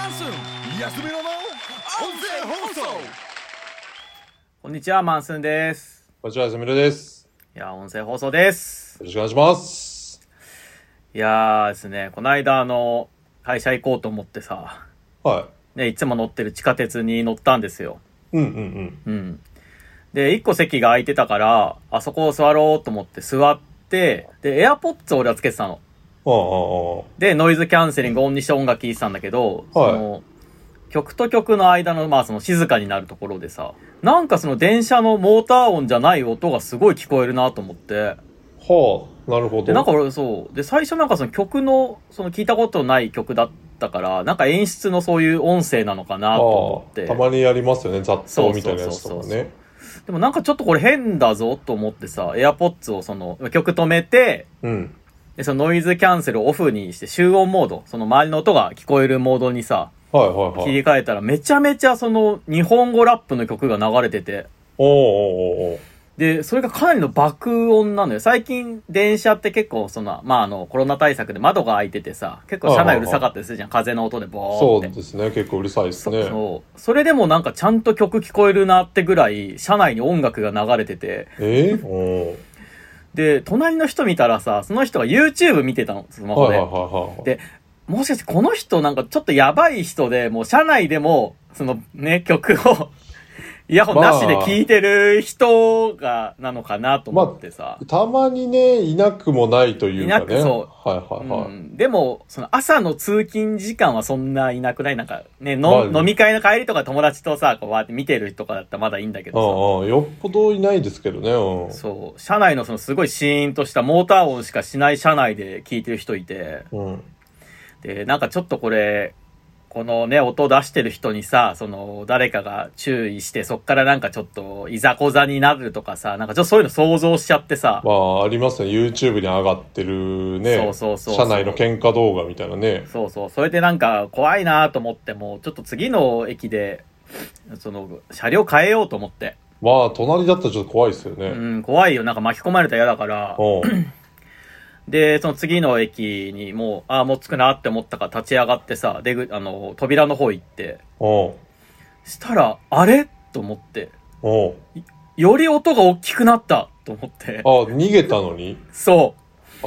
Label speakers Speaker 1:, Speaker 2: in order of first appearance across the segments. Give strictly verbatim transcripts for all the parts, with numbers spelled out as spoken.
Speaker 1: マンスン安めのの音声放送。
Speaker 2: こんにちは、マンスンです。
Speaker 3: こんにちは、すみるです。
Speaker 2: いや、音声放送です。
Speaker 3: よろしくお願いします。
Speaker 2: いやーですね、この間あの会社行こうと思ってさ、
Speaker 3: は
Speaker 2: ね、いつも乗ってる地下鉄に乗ったんですよ。
Speaker 3: い。うんうん
Speaker 2: うん。で、一個席が空いてたから、あそこを座ろうと思って座って、で、エアポッツを俺はつけてたの。
Speaker 3: うん。ああ、ああ。
Speaker 2: で、ノイズキャンセリングオンにして音楽聴いてたんだけど、
Speaker 3: はい
Speaker 2: その、曲と曲の間の、まあその静かになるところでさ、なんかその電車のモーター音じゃない音がすごい聞こえるなと思って。
Speaker 3: はあ、なるほど。
Speaker 2: で、なんか俺そう。で、最初なんかその曲の、その聞いたことない曲だったから、なんか演出のそういう音声なのかなと思って。
Speaker 3: たまにやりますよね、雑踏みたいなやつとかね。
Speaker 2: そうそうそうそう。でもなんかちょっとこれ変だぞと思ってさ、AirPods をその曲止めて、
Speaker 3: うん。
Speaker 2: で、そのノイズキャンセルをオフにして集音モード、その周りの音が聞こえるモードにさ、
Speaker 3: はいはいはい。
Speaker 2: 切り替えたらめちゃめちゃその日本語ラップの曲が流れてて、
Speaker 3: おーおーおーおー。
Speaker 2: で、それがかなりの爆音なのよ。最近電車って結構その、まああのコロナ対策で窓が開いててさ、結構車内うるさかったりするじゃん。風の音でボーって。
Speaker 3: そうですね、結構うるさいですね。
Speaker 2: そ, そうそれでもなんかちゃんと曲聞こえるなってぐらい車内に音楽が流れてて、
Speaker 3: えー、おー。
Speaker 2: で、隣の人見たらさ、その人が YouTube 見てたの、スマホで。
Speaker 3: はいはいはいはい。
Speaker 2: で、もしかしてこの人なんかちょっとやばい人で、もう車内でも、そのね、曲をイヤホンなしで聴いてる人が、なのかなと思ってさ、
Speaker 3: まあ。たまにね、いなくもないというかね。
Speaker 2: いなくそう。
Speaker 3: はいはいはい。
Speaker 2: うん、でも、その朝の通勤時間はそんないなくないなんかね、の、まあ、飲み会の帰りとか友達とさ、こうわーって見てるとかだったらまだいいんだけどさ。
Speaker 3: ああ、よっぽどいないですけどね。うん、
Speaker 2: そう。車内のそのすごいシーンとしたモーター音しかしない車内で聴いてる人いて、
Speaker 3: うん。
Speaker 2: で、なんかちょっとこれ、このね、音出してる人にさ、その、誰かが注意して、そっからなんかちょっと、いざこざになるとかさ、なんかちょっとそういうの想像しちゃってさ。
Speaker 3: まあ、ありますね。YouTube に上がってるね。
Speaker 2: そうそうそうそう。
Speaker 3: 車内の喧嘩動画みたいなね。
Speaker 2: そうそう。それでなんか怖いなと思っても、ちょっと次の駅で、その、車両変えようと思って。
Speaker 3: まあ、隣だったらちょっと怖いですよね。
Speaker 2: うん、怖いよ。なんか巻き込まれたら嫌だから。で、その次の駅にもう、ああ、もう着くなって思ったから立ち上がってさ、出ぐ、あの、扉の方行って、したら、あれと思って、より音が大きくなったと思って。
Speaker 3: あ、逃げたのに
Speaker 2: そう。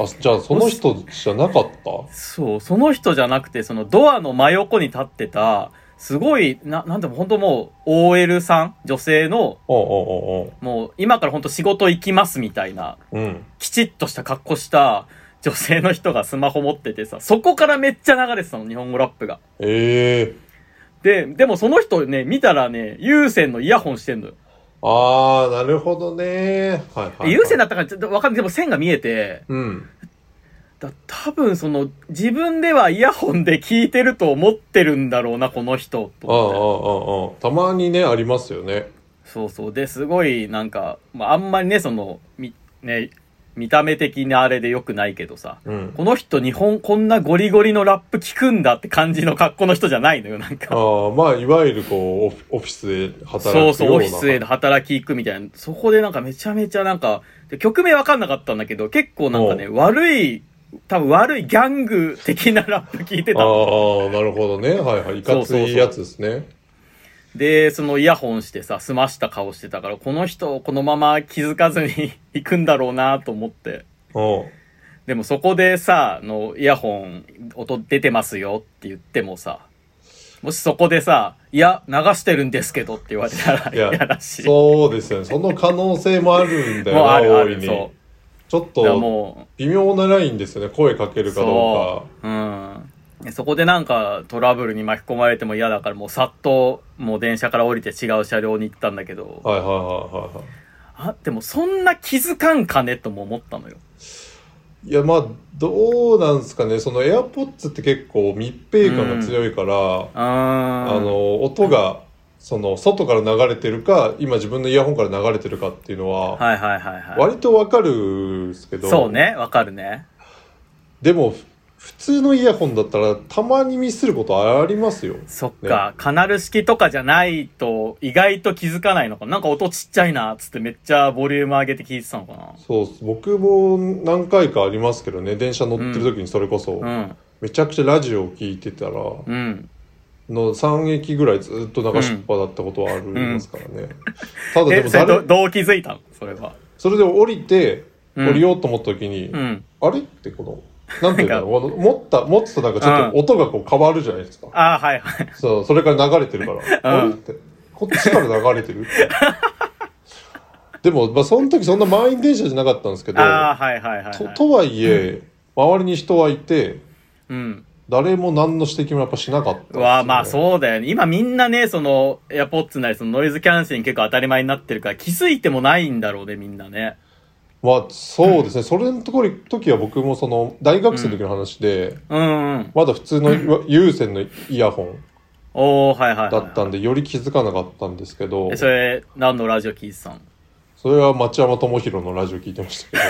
Speaker 3: あ、じゃあその人じゃなかった？
Speaker 2: そう、その人じゃなくて、そのドアの真横に立ってた、すごい、な、なんでも本当もう、オーエル さん女性の、
Speaker 3: おうおうおうおう
Speaker 2: もう、今から本当仕事行きますみたいな、
Speaker 3: うん、
Speaker 2: きちっとした格好した女性の人がスマホ持っててさ、そこからめっちゃ流れてたの、日本語ラップが。
Speaker 3: ええ
Speaker 2: ー。で、でもその人ね、見たらね、有線のイヤホンしてんのよ。
Speaker 3: あー、なるほどね。はいはい、はい。
Speaker 2: 有線だったからちょっとわかんない。でも線が見えて、
Speaker 3: うん。
Speaker 2: だ多分その自分ではイヤホンで聞いてると思ってるんだろうなこの人と
Speaker 3: 思って。ああああああたまにねありますよね。
Speaker 2: そうそうですごいなんか、まあ、あんまりねそのみね見た目的なあれでよくないけどさ、
Speaker 3: うん、
Speaker 2: この人日本こんなゴリゴリのラップ聞くんだって感じの格好の人じゃないのよなんか。
Speaker 3: ああまあいわゆるこうオフィスで働くような。
Speaker 2: そうそうオフィスで働き行くみたいな。そこでなんかめちゃめちゃなんかで曲名わかんなかったんだけど結構なんかね悪い多分悪いギャング的なラップ聞いてた。
Speaker 3: ああ、なるほどね。はいはい。いかついやつですね。そうそうそう
Speaker 2: で、そのイヤホンしてさ、済ました顔してたから、この人このまま気づかずに行くんだろうなと思って。でもそこでさ、のイヤホン音出てますよって言ってもさ、もしそこでさ、いや、流してるんですけどって言われたら嫌らしい。
Speaker 3: そうですよね。その可能性もあるんだよな、
Speaker 2: もうあるある
Speaker 3: 大いに。
Speaker 2: そう
Speaker 3: ちょっと微妙なラインですよね。声かけるかどう
Speaker 2: か。うん。そこでなんかトラブルに巻き込まれても嫌だからもうさっともう電車から降りて違う車両に行ったんだけど。
Speaker 3: はいはいはいはいはい。
Speaker 2: あ、でもそんな気づかんかねとも思ったのよ。
Speaker 3: いやまあどうなんすかね。その AirPods って結構密閉感が強いから、うん、あ, あの音がその外から流れてるか今自分のイヤホンから流れてるかっていうのは割とわかるんですけど、
Speaker 2: そうねわかるね。
Speaker 3: でも普通のイヤホンだったらたまにミスることありますよ。
Speaker 2: そっか、ね、カナル式とかじゃないと意外と気づかないのかな。なんか音ちっちゃいなっつってめっちゃボリューム上げて聞いてたのかな。
Speaker 3: そう僕も何回かありますけどね。電車乗ってる時にそれこそ、うん、めちゃくちゃラジオを聞いてたら、うん、 のさん駅ぐらいずっと流しっぱだったことはありますからね、うん、ただでも
Speaker 2: 誰どどう気づいたのそれは。
Speaker 3: それで降りて降りようと思った時に、うん、あれってこのなんていうの持った持ってたなんかちょっと音がこう変わるじゃないですか、うん、
Speaker 2: ああはいはい、
Speaker 3: そうそれから流れてるから、うん、あれってこっちから流れてるってでも、まあ、その時そんな満員電車じゃなかったんですけど、
Speaker 2: あ、はいはいはいはい、
Speaker 3: と, とはいえ、うん、周りに人はいて、
Speaker 2: うん、
Speaker 3: 誰も何の指摘もやっぱしなかったんですよね。
Speaker 2: わあ、まあそうだよね。今みんなね、その、エアポッツなりそのノイズキャンセリング結構当たり前になってるから気づいてもないんだろうね、みんなね。
Speaker 3: まあそうですね、うん、それのところ時は僕もその大学生の時の話で、
Speaker 2: うんうんうん、
Speaker 3: まだ普通の有線のイヤホン
Speaker 2: おー、はいはいはい、
Speaker 3: だったんでより気づかなかったんですけど。
Speaker 2: え、それ何のラジオ聞いてたの？
Speaker 3: それは町山智博のラジオ聞いてましたけど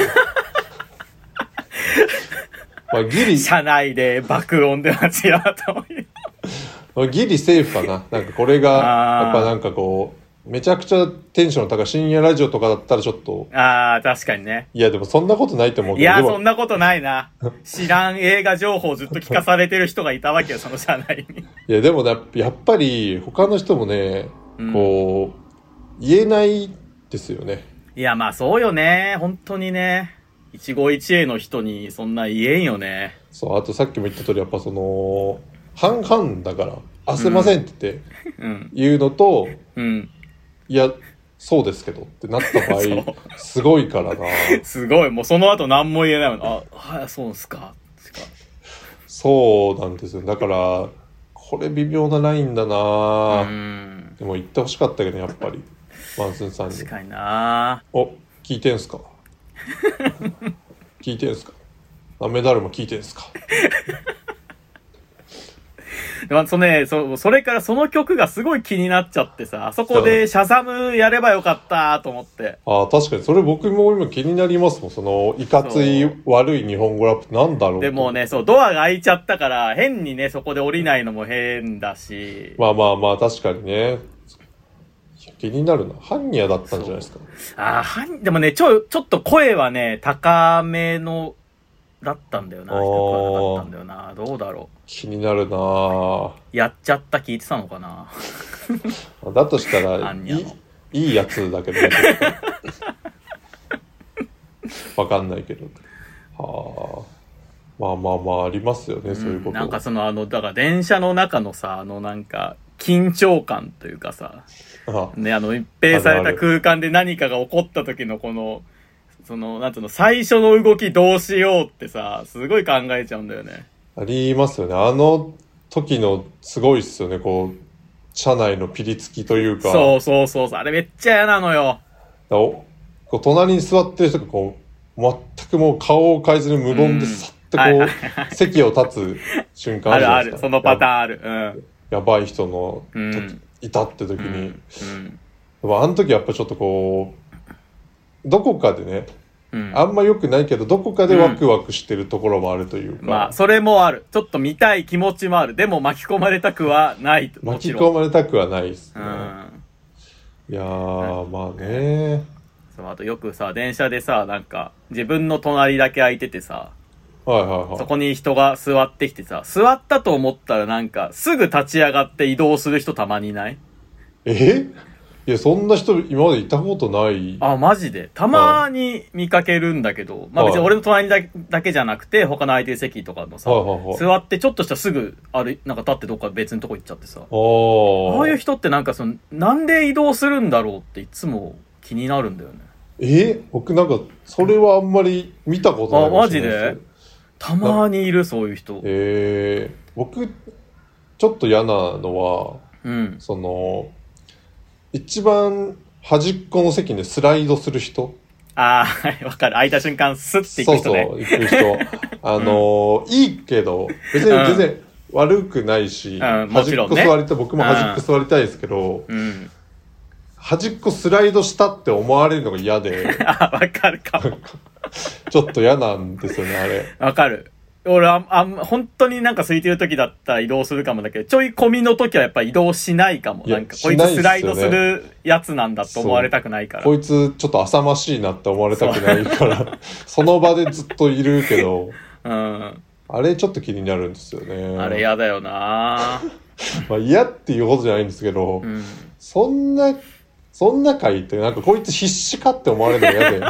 Speaker 3: まあギリ
Speaker 2: 車内で爆音で町山智
Speaker 3: 博ギリセーフかな。なんかこれがやっぱなんかこうめちゃくちゃテンションの高い深夜ラジオとかだったらちょっと、
Speaker 2: ああ確かにね。
Speaker 3: いやでもそんなことないと思うけど。
Speaker 2: いやそんなことないな知らん映画情報をずっと聞かされてる人がいたわけよその車内に。
Speaker 3: いやでもやっぱり他の人もねこう、うん、言えないですよね。
Speaker 2: いやまあそうよね、本当にね、一期一会の人にそんな言えんよね。
Speaker 3: そう、あとさっきも言った通りやっぱその半々だからあすいませんって言って言うのと、
Speaker 2: うんうん、
Speaker 3: いやそうですけどってなった場合すごいからな
Speaker 2: すごい、もうその後何も言えないもん。あ、はい、そうですか。
Speaker 3: そうなんですよ。だからこれ微妙なラインだな。うん、でも言ってほしかったけどやっぱりマンスンさんに。
Speaker 2: 確かにな。
Speaker 3: お、聞いてんすか聞いてんすかなめだるま聞いてんすか
Speaker 2: まあ、そのね、そ、それからその曲がすごい気になっちゃってさ、あそこでシャザムやればよかったと思って。
Speaker 3: ああ、確かにそれ僕も今気になりますもん。そのいかつい悪い日本語ラップなんだろう。
Speaker 2: でもね、そうドアが開いちゃったから変にねそこで降りないのも変だし。
Speaker 3: まあまあまあ確かにね。気になるな。ハンニャだったんじゃないですか。
Speaker 2: ああ、ハンでもねちょちょっと声はね高めのだったんだよな。低くはなかったんだよな。どうだろう。
Speaker 3: 気になるな。
Speaker 2: やっちゃった聞いてたのかな。
Speaker 3: だとしたらいい、いいやつだけど、ね、わかんないけど。はあ。まあまあまあありますよね、うん、そういうこと。
Speaker 2: なんかそのあのだから電車の中のさあのなんか緊張感というかさ、あね、あの密閉された空間で何かが起こった時のこのそのなんていうの最初の動きどうしようってさすごい考えちゃうんだよね。
Speaker 3: ありますよね。あの時のすごいっすよね。こう車内のピリつきというか。
Speaker 2: そうそうそうあれめっちゃ嫌なのよ。
Speaker 3: こう隣に座ってる人がこう全くもう顔を変えずに無言でさってこう、うんはいはい、席を立つ瞬間あるじゃないですか。
Speaker 2: あるあるそのパターンある。うん。
Speaker 3: やばい人の、うん、いたって時に、うんうん、でもあの時やっぱちょっとこうどこかでね、うん、あんま良くないけどどこかでワクワクしてるところもあるというか、うん、
Speaker 2: まあそれもある。ちょっと見たい気持ちもある。でも巻き込まれたくはないと。
Speaker 3: 巻き込まれたくはないですね、うん、いやー、うん、まあね。
Speaker 2: そうあとよくさ電車でさなんか自分の隣だけ空いててさ、
Speaker 3: はいはいはい、
Speaker 2: そこに人が座ってきてさ座ったと思ったらなんかすぐ立ち上がって移動する人たまにいない？
Speaker 3: えいやそんな人今までいたことない。
Speaker 2: あマジでたまに見かけるんだけど、はい、まあ別に俺の隣だけだけじゃなくて他の空いてる席とかのさ、はいはいはい、座ってちょっとしたらすぐあるなんか立ってどっか別のとこ行っちゃってさ、ああいう人ってなんかそのなんで移動するんだろうっていつも気になるんだよね。
Speaker 3: え僕なんかそれはあんまり見たことないかもしれないです。
Speaker 2: あマジでたまにいるそういう人。
Speaker 3: えー、僕ちょっと嫌なのは、
Speaker 2: うん、
Speaker 3: その一番端っこの席にスライドする人。
Speaker 2: ああわかる。空いた瞬間スッて行く人ね。
Speaker 3: そうそう行く人あの、うん、いいけど別に全然悪くないし、うん、端っこ座りたい、ね、僕も端っこ座りたいですけど、
Speaker 2: うん、
Speaker 3: 端っこスライドしたって思われるのが嫌で
Speaker 2: あわかるかも
Speaker 3: ちょっと嫌なんですよねあれ。
Speaker 2: わかる。俺ああ本当になんか空いてる時だったら移動するかもだけどちょい込みの時はやっぱ移動しないかも。なんかこいつスライドするやつなんだと思われたくないから。
Speaker 3: こいつちょっと浅ましいなって思われたくないからその場でずっといるけど、
Speaker 2: うん、
Speaker 3: あれちょっと気になるんですよね。
Speaker 2: あれ嫌だよな
Speaker 3: まあ嫌っていうことじゃないんですけど、
Speaker 2: うん、
Speaker 3: そんなそんな回ってなんかこいつ必死かって思われるの嫌で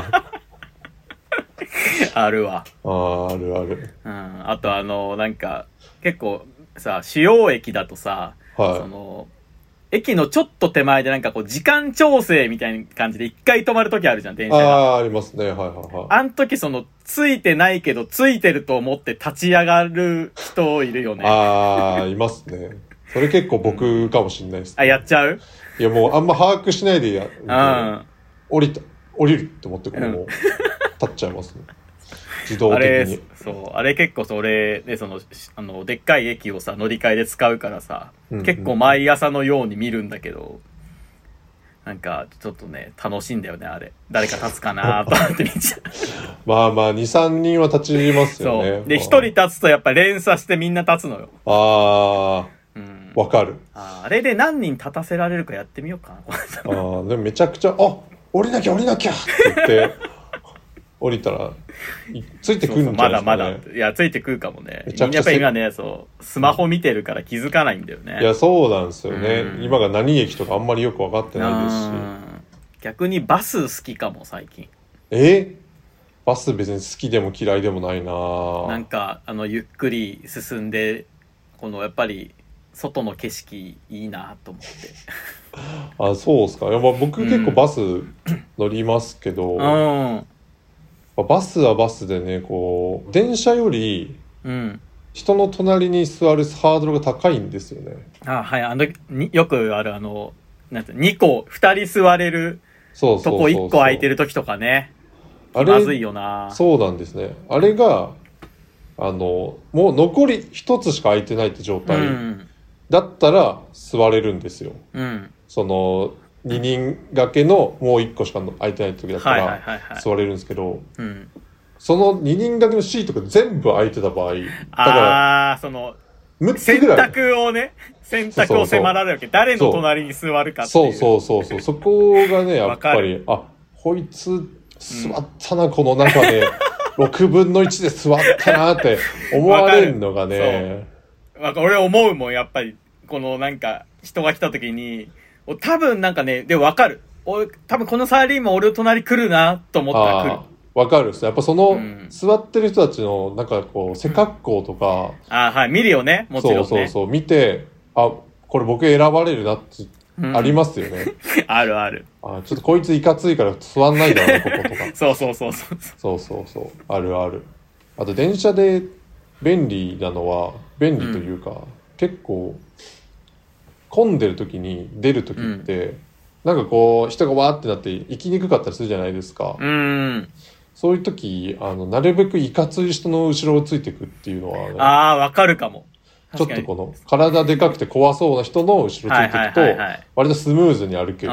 Speaker 2: あるわ。
Speaker 3: あーあるある。
Speaker 2: うん、あとあのなんか結構さ主要駅だとさ、
Speaker 3: はい、
Speaker 2: その駅のちょっと手前でなんかこう時間調整みたいな感じで一回止まるときあるじゃん、電車が。
Speaker 3: ああーありますね。はいはいはい。
Speaker 2: あん時そのついてないけどついてると思って立ち上がる人いるよね。
Speaker 3: ああいますね。それ結構僕かもしれないです、ね、
Speaker 2: あ、やっちゃう？
Speaker 3: いやもうあんま把握しないでやる、
Speaker 2: うん、
Speaker 3: 降りた降りるって思ってこう、うん、もう立っちゃいますね。自動的に。あれ、
Speaker 2: そう、あれ結構それで、その、あの、でっかい駅をさ、乗り換えで使うからさ、うんうん、結構毎朝のように見るんだけど、なんか、ちょっとね、楽しいんだよね、あれ。誰か立つかなと思って見ちゃう。
Speaker 3: まあまあ、に、さんにんは立ちますよね。
Speaker 2: そう。で、ひとり立つとやっぱ連鎖してみんな立つのよ。
Speaker 3: ああ。うん。わかる。
Speaker 2: あ, あれで何人立たせられるかやってみようかな。
Speaker 3: ああ、でもめちゃくちゃ、あ、降りなきゃ降りなきゃって言って、降りたらついてくるんじゃないですかね。そうそうまだまだいやついてくるかもね。みんなやっぱり今ねそうスマホ見てるから気づかないんだよね。いやそうなんですよね、うん、今が何駅とかあんまりよく分かってないですし。
Speaker 2: 逆にバス好きかも最近。
Speaker 3: えバス別に好きでも嫌いでもないな。
Speaker 2: なんかあのゆっくり進んでこのやっぱり外の景色いいなと思って
Speaker 3: あそうですか。いや、まあ、僕結構バス乗りますけど、うんバスはバスでねこう電車より人の隣に座るハードルが高いんですよね。
Speaker 2: あはいあのによくあるあのなんてにこふたり座れるとこいっこ空いてる時とかね。気まずいよな。
Speaker 3: そうなんですね。あれがあのもう残りひとつしか空いてないって状態、うん、だったら座れるんですよ、うん、そのににん掛けのもういっこしか空いてない時だったら座れるんですけど、そのににん掛けのシートが全部空いてた場合だから
Speaker 2: あその選択をね選択を迫られるわけ。誰の隣に座るかっていう。
Speaker 3: そうそうそうそうそこがねやっぱりあこいつ座ったな、うん、この中でろくぶんのいちで座ったなって思われるのがね
Speaker 2: 俺思うもんやっぱりこのなんか人が来た時に多分なんかねで分かる俺多分このサラリーマン俺の隣来るなと思ったら来る。
Speaker 3: 分かるっすやっぱその、うん、座ってる人たちのなんかこう背格好とか、
Speaker 2: うん、あはい見るよねもちろんね。
Speaker 3: そうそうそう見てあこれ僕選ばれるなってありますよね、うん、
Speaker 2: あるある。
Speaker 3: あちょっとこいついかついから座んないだろうこことか
Speaker 2: そうそうそうそう
Speaker 3: そうそうそうあるある。あと電車で便利なのは便利というか、うん、結構混んでる時に出る時って、うん、なんかこう人がわーってなって行きにくかったりするじゃないですか。うんそういう時あのなるべくいかつい人の後ろをついていくっていうのは、ね、
Speaker 2: ああわかるかも。
Speaker 3: ちょっとこの体でかくて怖そうな人の後ろついていくと割とスムーズに歩ける。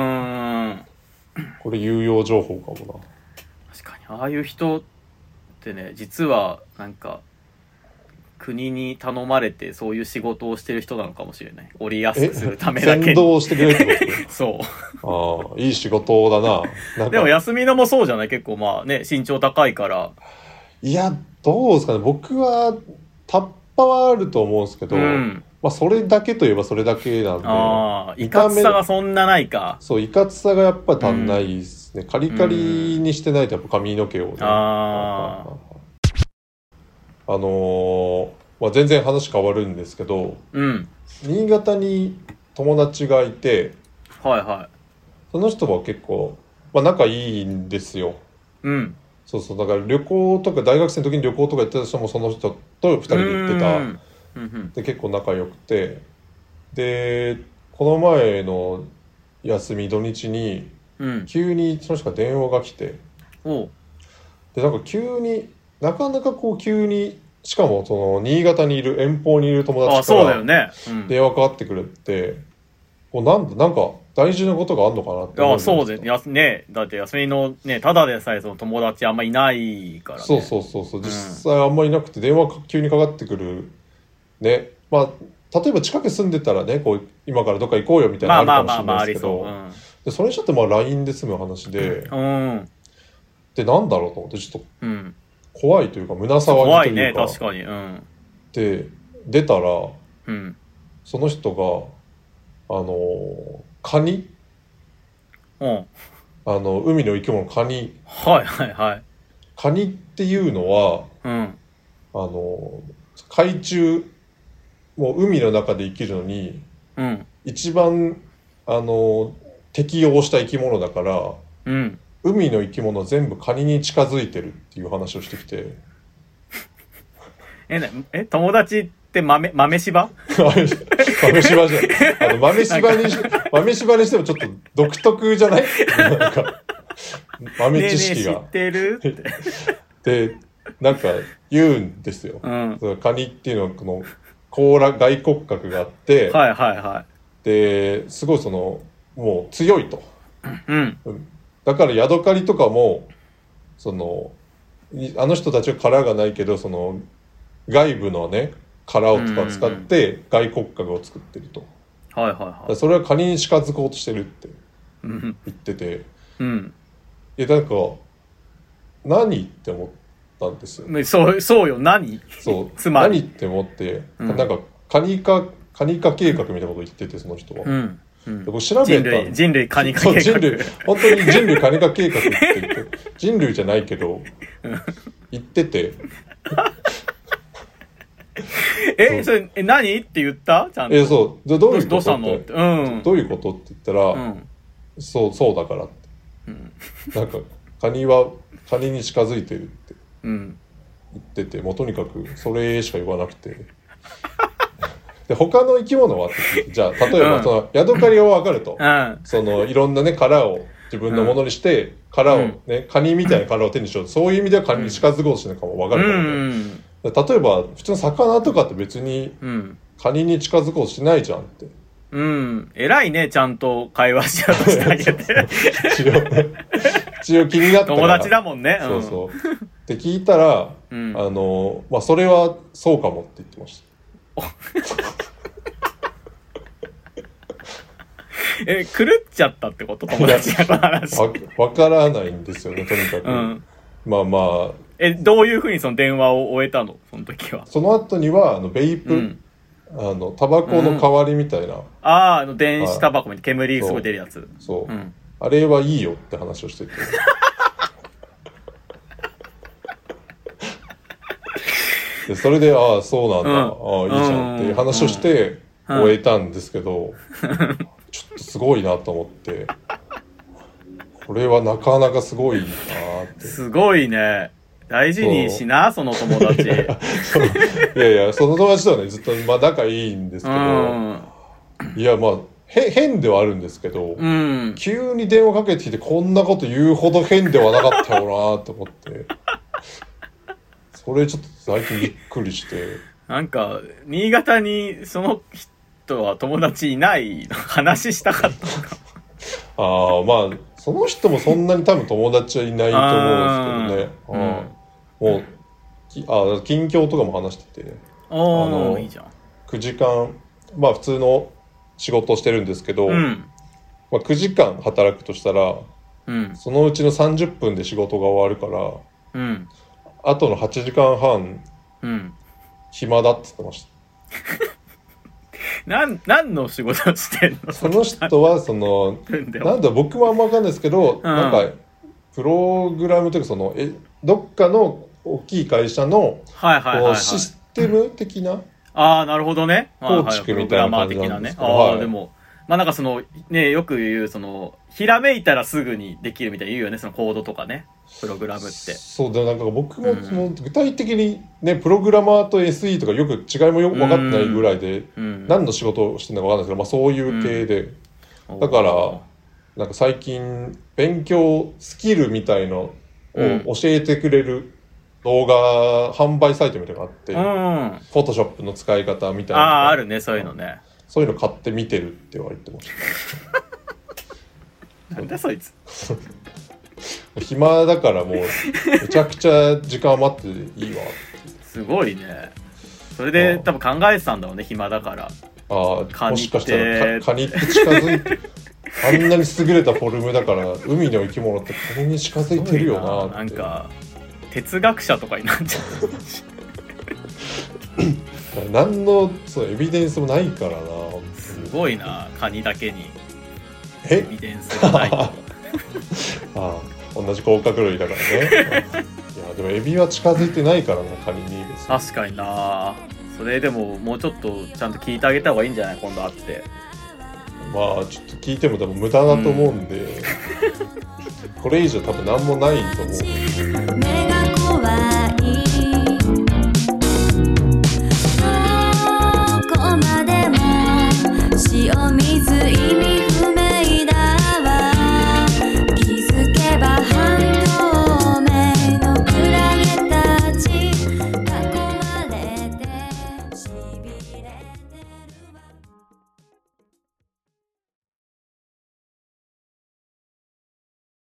Speaker 3: これ有用情報かもな。
Speaker 2: 確かにああいう人ってね実はなんか国に頼まれてそういう仕事をしてる人なのかもしれない。降りやすくするためだけに
Speaker 3: 先導してくれるってこと
Speaker 2: そう
Speaker 3: ああいい仕事だ な, なんか
Speaker 2: でも休みのもそうじゃない結構まあね身長高いから。
Speaker 3: いやどうですかね僕はタッパはあると思うんですけど、うんまあ、それだけといえばそれだけなんで
Speaker 2: あいかつさがそんなないか。
Speaker 3: そういかつさがやっぱ足んないですね、うん、カリカリにしてないとやっぱ髪の毛をね、うん、ああのーまあ、全然話変わるんですけど、うん、新潟に友達がいて
Speaker 2: はいはい
Speaker 3: その人は結構、まあ、仲いいんですよ。うんそうそうだから旅行とか大学生の時に旅行とか行ってた人もその人とふたりで行ってた、うんうん、で結構仲良くてでこの前の休み土日に急にその人が電話が来て、うん、でなんか急になかなかこう急にしかもその新潟にいる遠方にいる友達から電話かかってくるって、こうなんだなんか大事なことがあるのかなって思うんですよ。
Speaker 2: あそうでやねだって休みのねただでさえその友達あんまいないからね。
Speaker 3: そうそうそうそう実際あんまいなくて電話急にかかってくるね。まあ例えば近く住んでたらねこう今からどっか行こうよみたいなのあるかもしれないですけど、でそれにしちゃってまあ ライン で済む話で、うん、でなんだろうと思ってちょっと、うん怖いというか胸騒ぎというか
Speaker 2: 怖いね確かに、うん、
Speaker 3: で出たら、うん、 その人があのカニ、
Speaker 2: うん、
Speaker 3: あの海の生き物カニ、
Speaker 2: はいはいはい、
Speaker 3: カニっていうのは、
Speaker 2: うん、
Speaker 3: あの海中もう海の中で生きるのに、
Speaker 2: うん、
Speaker 3: 一番あの適応した生き物だから、
Speaker 2: うん、
Speaker 3: 海の生き物全部カニに近づいてるっていう話をしてきて
Speaker 2: えなえ友達って豆豆柴
Speaker 3: 豆柴じゃない、あの豆柴にし豆柴にしてもちょっと独特じゃない？なんか豆知識が、
Speaker 2: ねえねえ知ってる
Speaker 3: ってでなんか言うんですよ、
Speaker 2: うん、
Speaker 3: そのカニっていうのはこの甲羅外骨格があって、
Speaker 2: はいはいはい、
Speaker 3: ですごいそのもう強いと、
Speaker 2: うん、
Speaker 3: だからヤドカリとかもそのあの人たちは殻がないけどその外部のね殻をとか使って外骨格を作ってると、
Speaker 2: はいはいはい、
Speaker 3: それはカニに近づこうとしてるって言ってて、
Speaker 2: うん、
Speaker 3: いやなんか何って思ったんですよ。
Speaker 2: そうそうよ、何
Speaker 3: そう
Speaker 2: つまり
Speaker 3: 何って思って、
Speaker 2: うん、
Speaker 3: なんかカニ化カニ化計画みたいなこと言っててその人は、
Speaker 2: うんうん、
Speaker 3: 僕調べた
Speaker 2: 人類人類カニ化計画、
Speaker 3: 人類本当に人類カニ化計画って言って人類じゃないけど言ってて
Speaker 2: えそれえ何って言ったちゃんと、
Speaker 3: えそうどういうこと
Speaker 2: どうしたのって、うん、
Speaker 3: どういうことって言ったら、
Speaker 2: うん、
Speaker 3: そうそうだからって、うん、なんかカニはカニに近づいてるって言ってて、もうとにかくそれしか言わなくてで他の生き物はって聞いて、じゃあ例えばそのヤドカリは分かると、うん、そのいろんなね殻を自分のものにして、うん、殻をね、うん、カニみたいな殻を手にしようと、そういう意味ではカニに近づこうとしてるのかも分かるからね、うん、例えば普通の魚とかって別にカニに近づこうとしないじゃんって、
Speaker 2: うん、偉いね、ちゃんと会話しようとしてあげて
Speaker 3: 一応ね一応気になったから
Speaker 2: 友達だもんね、
Speaker 3: うん、そうそうって聞いたら、うん、あのまあそれはそうかもって言ってました
Speaker 2: え狂っちゃったってこと、友達の話
Speaker 3: わ分からないんですよねとにかく、うん、まあまあ
Speaker 2: えどういうふうにその電話を終えたのその時は。
Speaker 3: その後にはあのベイプ、うん、あのタバコの代わりみたいな、うん、
Speaker 2: あああの電子タバコみたいな煙すごい出るやつ、
Speaker 3: そう、うん、あれはいいよって話をしててでそれでああそうなんだ、うん、ああいいじゃんっていう話をして終えたんですけど、うんうん、ちょっとすごいなと思ってこれはなかなかすごいなって。
Speaker 2: すごいね、大事にしな そ, その友達いや
Speaker 3: いやいやその友達とはねずっとまあ仲いいんですけど、うん、いやまあへ変ではあるんですけど、うん、急に電話かけてきてこんなこと言うほど変ではなかったよなと思ってそれちょっと最近びっくりして
Speaker 2: なんか新潟にその人は友達いない話したかったのか
Speaker 3: ああまあその人もそんなに多分友達はいないと思うんですけどね、あ、うん、もうあ近況とかも話してて、
Speaker 2: あのいいじゃん、
Speaker 3: くじかんまあ普通の仕事をしてるんですけど、うん、まあ、くじかん働くとしたら、うん、そのうちのさんじゅっぷんで仕事が終わるから、うん、あとのはちじかんはん、うん、暇だって言ってました
Speaker 2: なん何の仕事をしてんの
Speaker 3: その人はそのなんだ僕もあんま分かんないですけど、うん、なんかプログラムというかそのえどっかの大きい会社のシステム的な、
Speaker 2: ああなるほどね、
Speaker 3: 構築みたいな感じなんですけど、はいはい、
Speaker 2: ああでもまあなんかそのねよく言うそのひらめいたらすぐにできるみたいな言うよね、そのコードとかねプログラムって。
Speaker 3: そうだなんか僕もその具体的にねプログラマーと エスイー とかよく違いもよく分かってないぐらいで、うん、何の仕事をしてるのか分かんないですけど、まあ、そういう系で、うん、だからなんか最近勉強スキルみたいのを教えてくれる動画販売サイトみたいなのがあって、うん、フォトショップの使い方みたいな、
Speaker 2: あああるねそういうのね、
Speaker 3: そういうの買って見てるって言われてました、
Speaker 2: なんだそいつ
Speaker 3: 暇だからもうめちゃくちゃ時間余っていいわ
Speaker 2: すごいね、それで多分考えてたんだろうね暇だから。
Speaker 3: ああもしかしたらカニって近づいてあんなに優れたフォルムだから海の生き物ってカニに近づいてるよなって。
Speaker 2: なんか哲学者とかになっちゃ
Speaker 3: 何のそうエビデンスもないからな。
Speaker 2: すごいな、カニだけに
Speaker 3: え
Speaker 2: エビデンスがないと
Speaker 3: ああ、同じ甲殻類だからね。いやでもエビは近づいてないからな、カニに。別に
Speaker 2: 確かにな。それでももうちょっとちゃんと聞いてあげた方がいいんじゃない、今度会って。
Speaker 3: まあちょっと聞いても多分無駄だと思うんで、うん、これ以上多分何もないと思う。
Speaker 4: 目が怖い